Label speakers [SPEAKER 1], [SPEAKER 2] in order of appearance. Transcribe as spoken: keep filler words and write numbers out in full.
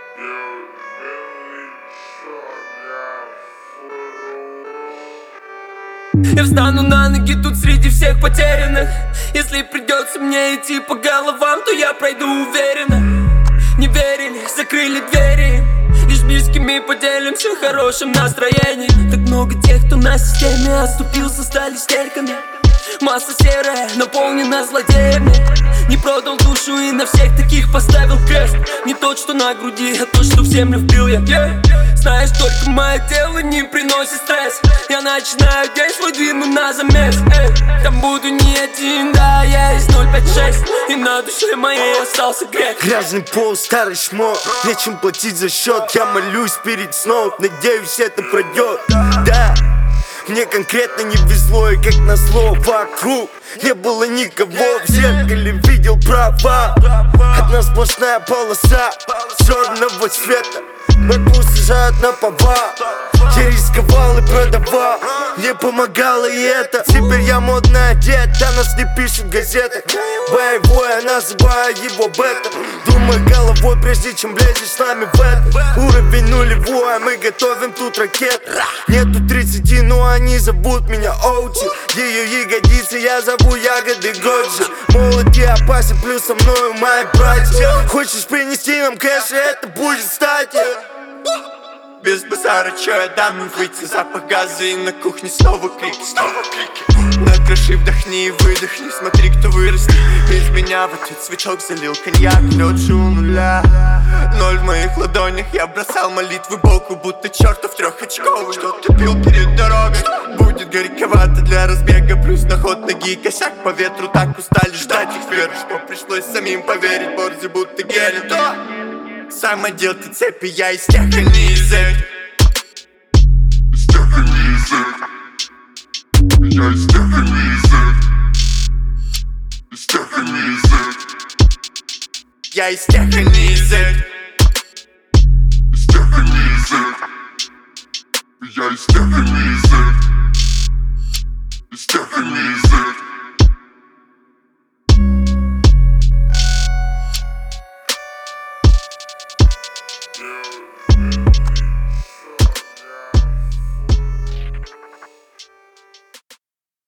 [SPEAKER 1] Я встану на ноги тут среди всех потерянных. Если придется мне идти по головам, то я пройду уверенно. Не верили, закрыли двери, лишь близкими поделимся хорошим настроением. Так много тех, кто на системе оступился, стали стерками. Масса серая, наполнена злодеями. Не продал душу и на всех таких поставил крест. Не тот, что на груди, а тот, что в землю вбил я. yeah. Знаешь, только мое тело не приносит стресс. Я начинаю день свой, двину на замес. Эй, там буду не один, да, я из ноль пять шесть. И на душе моей остался грех.
[SPEAKER 2] Грязный пол, старый шмот, нечем платить за счет. Я молюсь перед сном, надеюсь, это пройдет. Да, мне конкретно не везло, и как назло вокруг не было никого. В зеркале видел права, одна сплошная полоса черного цвета. Борьбу сажают на повал, я рисковал и продавал, мне помогало и это. Теперь я модно одет, а нас не пишут в газетах. Боевой, я называю его бета. Думай головой, прежде чем влезешь с нами в это. Уровень нулевой, а мы готовим тут ракет. Нету тридцати, но они зовут меня Оути. Ее ягодицы я зову ягоды Годжи. Молод и опасен, плюс со мною мои братья. Хочешь принести нам кэш, и это будет кстати.
[SPEAKER 3] Без базара, чё я дам им выйти? Запах газа и на кухне снова крики, снова крики. На крыше вдохни и выдохни, смотри, кто вырастет из меня. В ответ свечок залил коньяк, лед же у нуля. Ноль в моих ладонях, я бросал молитвы Богу, будто чертов трехочковый. Что ты пил перед дорогой? Будет горьковато для разбега, плюс на ход ноги косяк по ветру. Так устали ждать их вверх, что пришлось самим поверить. Борзи будто гелем, то сам одел ты цепи, я из тех, а не из этих.
[SPEAKER 4] Из тех, а не из этих. Я из тех, а не из этих. Из тех, а не из этих.
[SPEAKER 3] Я из тех, а не из этих.
[SPEAKER 4] Из тех, а не из этих. Я из тех, а не из этих.